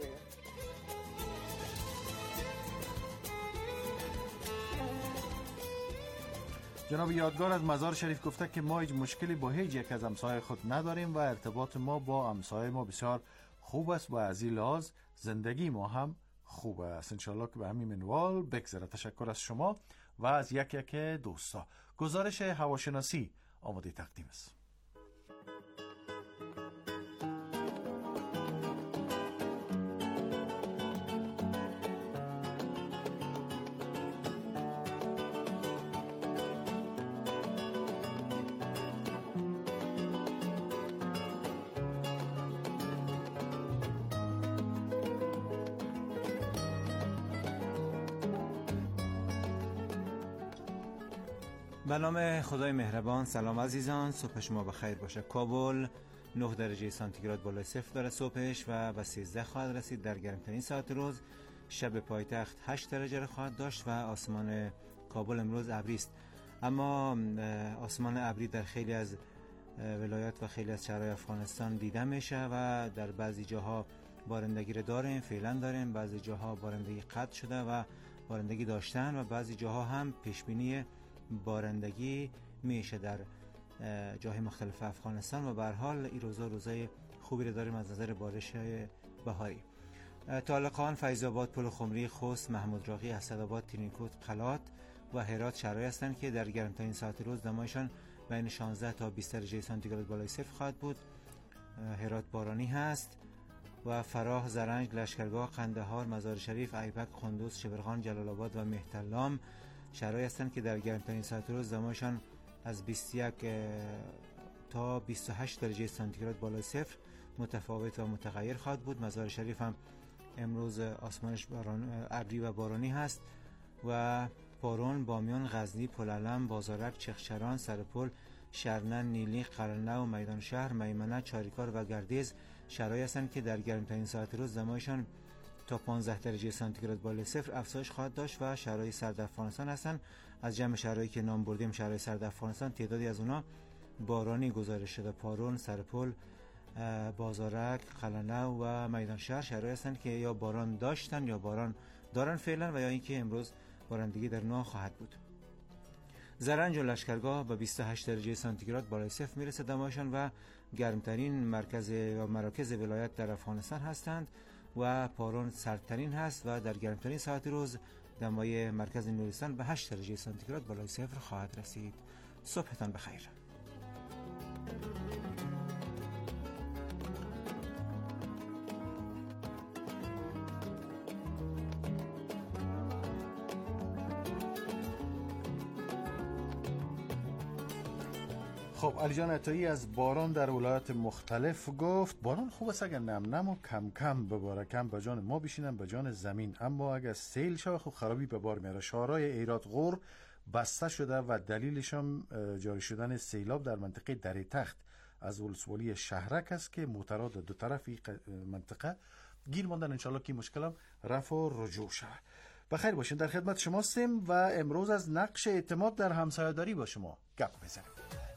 جناب یادگار از مزار شریف گفته که ما هیچ مشکلی با هیچ یک از همسایه خود نداریم و ارتباط ما با همسایه ما بسیار خوب است و از این لحاظ زندگی ما هم خوب است. انشالله که به همین منوال بگذره. تشکر از شما و از یک دوستا. گزارش هواشناسی آماده تقدیم است. به نام خدای مهربان. سلام عزیزان، صبح شما بخیر باشه. کابل 9 درجه سانتیگراد بالای صفر داره صبحش و به 13 خواهد رسید در گرمترین ساعت روز. شب پایتخت 8 درجه خواهد داشت و آسمان کابل امروز ابری است. اما آسمان ابری در خیلی از ولایات و خیلی از شهرهای افغانستان دیده میشه و در بعضی جاها بارندگی رو داریم، فعلا داریم. بعضی جاها بارندگی قطع شده و بارندگی داشتن و بعضی جاها هم پیشبینی بارندگی میشه در جاهای مختلف افغانستان و به هر حال این روزای خوبی رو داریم از نظر بارش بهاری. طالقان، فیض آباد، پل خمری، خوست، محمود راقی، اسدآباد، ترینکوت، قلات و هرات شهرهایی هستند که در گرمترین ساعت روز دمایشان بین 16 تا 20 درجه سانتیگراد بالای صفر خواهد بود. هرات بارانی هست و فراه، زرنج، لشکرگاه، قندهار، مزار شریف، ایبک، قندوز، شبرغان، جلال آباد و مهترلام شهرهایی هستند که در گرمترین ساعت روز دمایشان از 21 تا 28 درجه سانتیگراد بالای صفر متفاوت و متغیر خواهد بود. مزار شریف هم امروز آسمانش ابری و بارانی هست و پارون، بامیان، غزنی، پلعلم، بازارک، چخچران، سرپل، شرنن، نیلی، قلنه و میدان شهر، میمنه، چاریکار و گردیز شهرهایی هستند که در گرمترین ساعت روز دمایشان تا 15 درجه سانتیگراد بالای صفر افزایش خواهد داشت و شهرهای سرد افغانستان هستند. از جمع شهرهایی که نام بردیم شهرهای سرد افغانستان تعدادی از اونا بارانی گزارش شده. پارون، سرپل، بازارک، قلنه و میدان شهر شهرهایی هستند که یا باران داشتن یا باران دارن فعلا و یا اینکه امروز بارندگی در اونها خواهد بود. زرنج و لشکرگاه به 28 درجه سانتیگراد بالای صفر میرسه دمایشان و گرمترین مرکز یا مراکز ولایت در افغانستان هستند و پارون سردترین هست و در گرمترین ساعت روز دمای مرکز نورستان به 8 درجه سانتیگراد بالای صفر خواهد رسید. صبحتان بخیر. خب علی جان عطایی از باران در ولایات مختلف گفت. باران خوب است اگر نم نم و کم کم بباره، کم به جان ما بشینن به جان زمین، اما اگر سیل شوه خب خرابی به بار میاره. شهرهای ایرات غور بسته شده و دلیلش هم جاری شدن سیلاب در منطقه دره تخت از ولسوالی شهرک است که موترها دو طرف منطقه گیر ماندن. انشالله که مشکل هم رفع و رجوع شود. بخیر باشین. در خدمت شما هستیم و امروز از نقش اعتماد در همسایه‌داری با شما گپ بزنیم.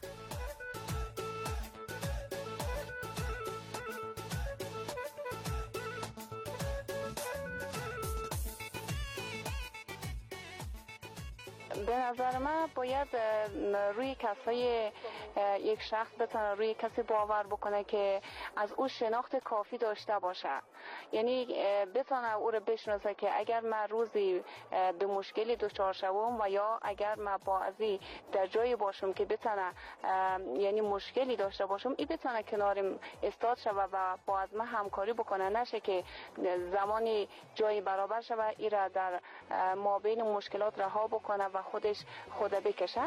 به نظر من باید روی کسای یک شخص بتونه روی کسی باور بکنه که از او شناخت کافی داشته باشه، یعنی بتونه او رو بشناسه که اگر من روزی به مشکلی دچار شوم و یا اگر من با ازی در جایی باشم که بتونه یعنی مشکلی داشته باشم، این بتونه کنارم استاد شوه و با از من همکاری بکنه، نشه که زمانی جایی برابر شوه ای را در مابین مشکلات رها بکنه و خودش خود بکشه.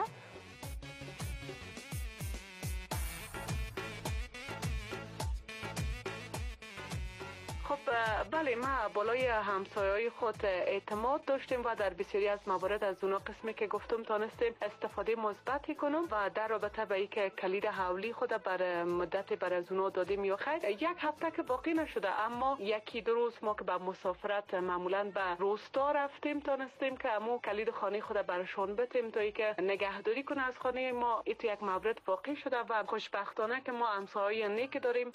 خب بله، ما بالای همسایه‌های خود اعتماد داشتیم و در بسیاری از موارد از اونا قسمی که گفتم تانستیم استفاده مثبتی کنم و در رابطه با اینکه کلید حولی خود بر مدت بر از اونا دادیم یا خیر، یک هفته که باقی نشده، اما یکی دو روز ما که به مسافرت معمولا به روستا رفتیم تانستیم که امو کلید خانه خود برشون بتیم تا اینکه نگهداری کنه از خانه ما. این تو یک مورد واقع شده و خوشبختانه که ما همسایه نیک داریم.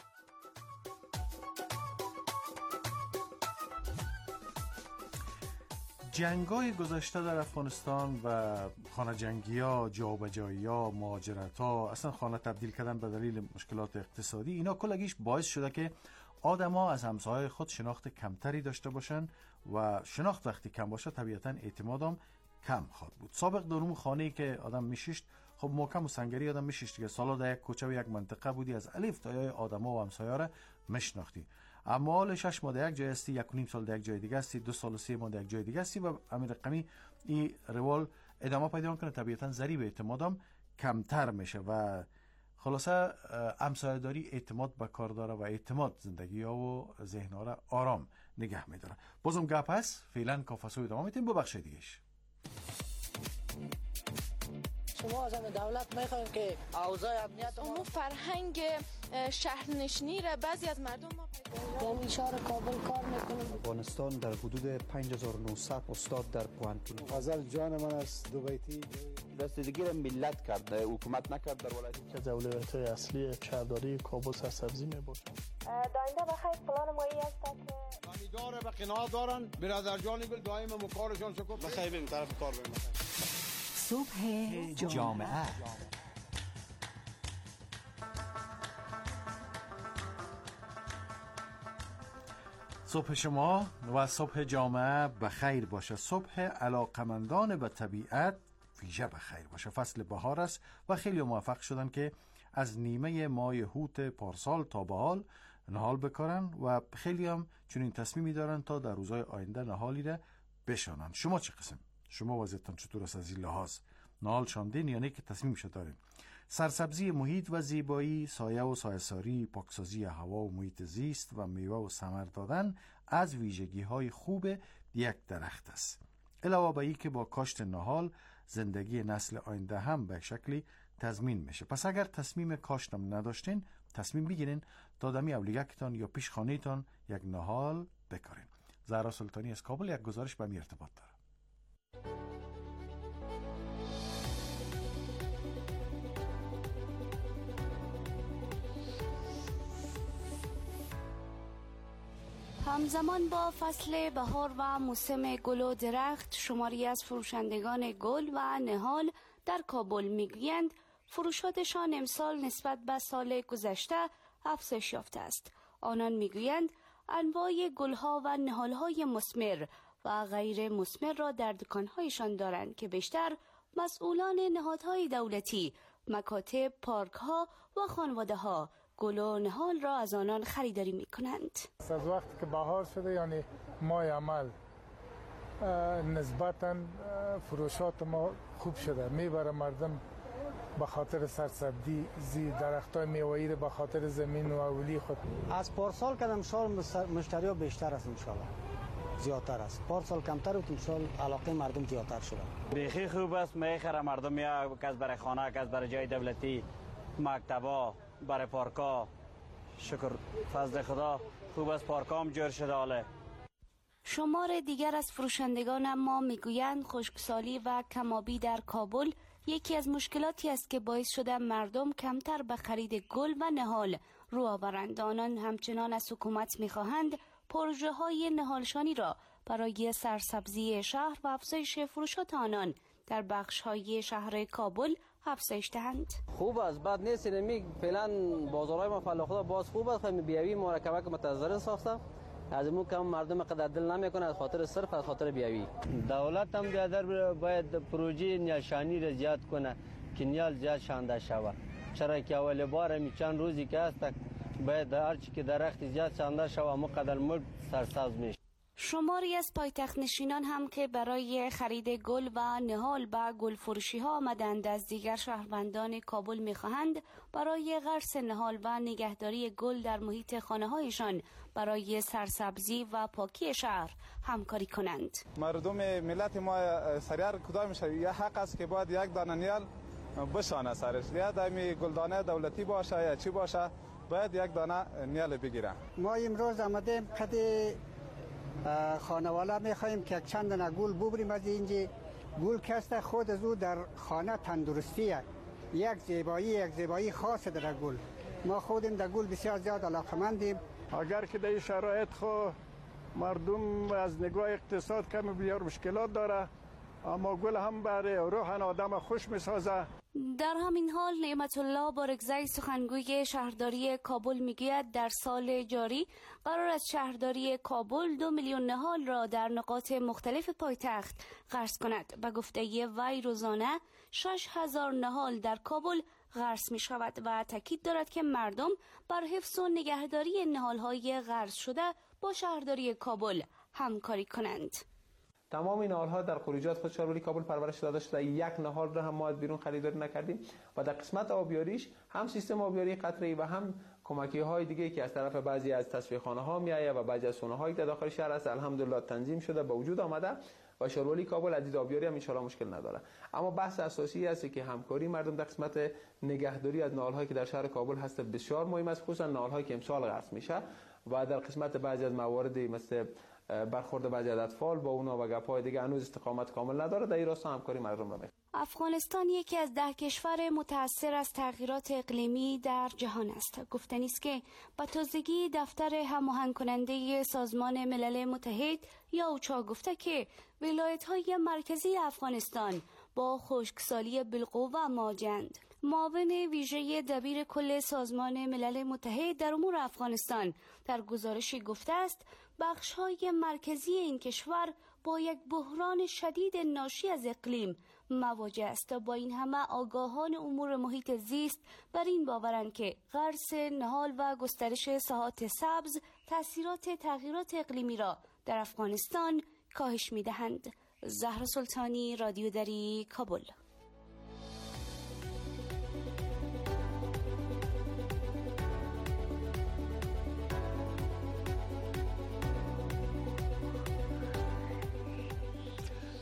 جنگ‌های گذشته در افغانستان و خانه جنگی‌ها، جابجایی‌ها، مهاجرت‌ها، اصلا خانه تبدیل کردن به دلیل مشکلات اقتصادی، اینا کلگیش باعث شده که آدم‌ها از همسایه‌های خود شناخت کمتری داشته باشن و شناخت وقتی کم باشه طبیعتاً اعتمادم کم خواهد بود. سابق در اون خانه‌ای که آدم میشیشت، خب محکم و سنگری آدم میشیشت که سالا در یک کوچه و یک منطقه بودی، از الف تا یا آدم‌ها و همسایه‌ها را میشناختی. اما حال 6 ماه در یک جای هستی، 1.5 سال در یک جای دیگه هستی، 2 سال و 3 ماه در یک جای دیگه هستی و امیر رقمی این روال ادامه پیدا کنه، طبیعتا ضریب اعتمادم کمتر میشه و خلاصه همسایه‌داری اعتماد به کار داره و اعتماد زندگی ها و ذهن ها را آرام نگه میداره. بازم گپ هست، فعلا کافسو ادامه میتیم، ببخش دیگهش. شما از دولت میخواین که اوضاع امنیت ما فرهنگ شهرنشینی را بعضی از مردم ما یعنی شهر کابل کار میکنه. افغانستان در حدود 5900 استاد در پوهنتون. غزل جان من از دو بیتی رسیدگی را ملت کرد، حکومت نکرد در ولایت که اولویت‌های اصلی شهرداری کابل سرسبزی میباشه. داینده بخیر پلان مایی است که خانیدار به قناعت دارن برادر جانی گل دائم مکارشان شکر بخیر بریم طرف کار بریم. صبح جامعه. صبح شما و صبح جامعه بخیر باشه. صبح علاقمندان به طبیعت ویژه بخیر باشه. فصل بهار است و خیلی موفق شدن که از نیمه ماه هوت پارسال تا به حال نهال بکارن و خیلی هم چنین تصمیمی دارن تا در روزهای آینده نهالی را بشانن. شما چه قسم؟ شما وضعیتتان چطور است از این لحاظ؟ نهال شاندین یا نه که تصمیم شده دارین؟ سرسبزی محیط و زیبایی، سایه و سایه‌ساری، پاکسازی هوا و محیط زیست و میوه و ثمر دادن از ویژگی‌های خوب یک درخت است. علاوه بر اینکه با کاشت نهال زندگی نسل آینده هم به شکلی تضمین میشه. پس اگر تصمیم کاشتم نداشتین، تصمیم بگیرین تا دمی اولیگکتان یا پیش خانه‌تان یک نهال بکارین. زهرا سلطانی از کابل یک گزارش به می ارتباط داره. همزمان با فصل بهار و موسم گل و درخت، شماری از فروشندگان گل و نهال در کابل میگویند فروشاتشان امسال نسبت به سال گذشته افزایش یافته است. آنان میگویند انواع گلها و نهالهای مثمر و غیر مثمر را در دکانهایشان دارند که بیشتر مسئولان نهادهای دولتی، مکاتب، پارکها و خانواده‌ها گل و نهال را از آنان خریداری می کنند. از وقتی که بهار شده یعنی ماه عمل نسبتاً فروشات ما خوب شده. میبره مردم به خاطر سرسبزی درختای میوه‌ای را به خاطر زمین و اولی خود. از پارسال که امسال مشتری ها بیشتر است، انشالله زیادتر است. پارسال کمتر بود، امسال علاقه مردم زیادتر شده. بیخی خوب است، میخره مردم یا کس برای خانه، کس برای جای دولتی، مکتبا، برای پارکا. شکر فضل خدا خوب است، پارکا هم جور شده. حاله شمار دیگر از فروشندگان ما میگویند خشکسالی و کمابی در کابل یکی از مشکلاتی است که باعث شده مردم کمتر به خرید گل و نهال رو آورند. آنان همچنان از حکومت میخواهند پروژه های نهالشانی را برای سرسبزی شهر و افزایش فروشات آنان در بخش های شهر کابل افزایش دهند. خوب است، بد نیست. نمی فعلا بازارهای ما فعلا خدا باز خوب است. بیاوی مرکبه که متضرر ساخته از اون کم مردم قدر دل نمیکنه از خاطر صرف از خاطر بیاوی. دولت هم دیگر باید پروژه نیالشانی را زیاد کنه که نیال زیاد شانده شود. چرا که اول بار می چند روزی که است باید هر چی که درخت زیاد شانده شود مقدر مرد سرسبز میشه. شماری از پایتخت نشینان هم که برای خرید گل و نهال به گل فروشی ها آمدند از دیگر شهروندان کابل میخواهند برای غرس نهال و نگهداری گل در محیط خانه هایشان برای سرسبزی و پاکی شهر همکاری کنند. مردم ملت ما سریع کدام میشه یا حق است که باید یک دانه نیال بشانه سرش، یا دمی گلدانه دولتی باشه یا چی باشه باید یک دانه نیال بگیره. ما امروز آمدیم خدای خانواده میخوایم که چند دانه گل ببریم از اینجا. گل کسته خود از او در خانه تندرستیه، یک زیبایی خاص در گل. ما خودیم در گل بسیار زیاد علاقمندیم. اگر که در شرایط خو مردم از نگاه اقتصاد کم بیار مشکلات داره، اما گل هم برای روح آدم خوش میسازه. در همین حال نعمت الله بارگزی سخنگوی شهرداری کابل میگوید در سال جاری قرار است شهرداری کابل 2 میلیون نهال را در نقاط مختلف پایتخت غرس کند. به گفته وی روزانه 6,000 نهال در کابل غرس می شود و تاکید دارد که مردم بر حفظ و نگهداری نهال‌های غرس شده با شهرداری کابل همکاری کنند. تمام این نهال‌ها در خروجات خود شهرداری کابل پرورش داده شده. یک نهال را هم ما از بیرون خریداری نکردیم و در قسمت آبیاریش هم سیستم آبیاری قطره‌ای و هم کمکی‌های دیگه که از طرف بعضی از تصفیه‌خانه‌ها میآید و بعضی از سونه‌هایی که داخل شهر است الحمدلله تنظیم شده به وجود آمده و شهرداری کابل از دید آبیاری هم ان شاءالله مشکل نداره. اما بحث اساسی است که همکاری مردم در قسمت نگهداری از نهال‌هایی که در شهر کابل هست بسیار مهم است، خصوصا نهال‌هایی که امسال غرس میشه و در قسمت بعضی از مواردی مثل برخورد بعضی از اطفال با اونا و گپ‌های دیگه هنوز استقامت کامل نداره. در این راستا همکاری مردم را می‌خواد. افغانستان یکی از 10 کشور متأثر از تغییرات اقلیمی در جهان است. گفتنی است که به تازگی دفتر هماهنگ کننده سازمان ملل متحد یا اوچا گفته که ولایت‌های مرکزی افغانستان با خشکسالی بالقوه مواجه‌اند. معاون ویژه دبیر کل سازمان ملل متحد در امور افغانستان در گزارشی گفته است بخش‌های مرکزی این کشور با یک بحران شدید ناشی از اقلیم مواجه است. با این همه آگاهان امور محیط زیست بر این باورند که غرس نهال و گسترش ساحات سبز تأثیرات تغییرات اقلیمی را در افغانستان کاهش می‌دهند. زهرا سلطانی، رادیو دری، کابل.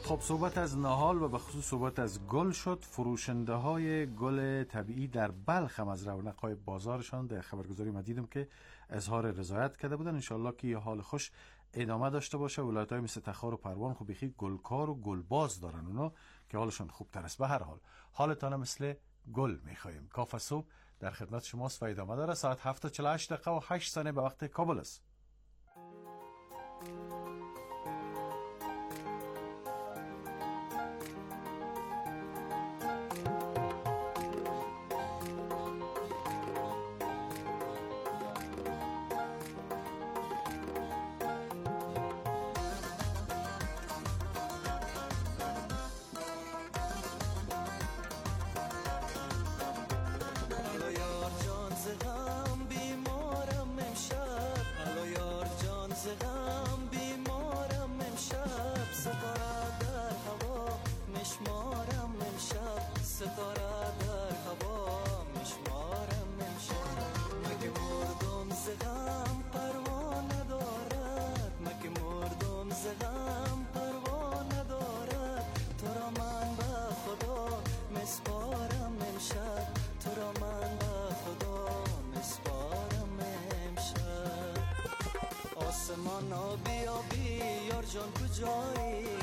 خب صحبت از نهال و به خصوص صحبت از گل شد. فروشنده های گل طبیعی در بلخ هم از رونق‌های بازارشان در خبرگزاری ما دیدم که اظهار رضایت کرده بودن. انشالله که یه حال خوش ادامه داشته باشه. ولایت‌های مثل تخار و پروان خب بخی گلکار و گلباز دارن اونا که حالشون خوبتر است. به هر حال حالتان مثل گل می‌خوایم. کافه صبح در خدمت شماست و ادامه داره. ساعت 7:48 و 8 ثانیه به وقت کابل است. آسمان آبی آبی یار جان کجایی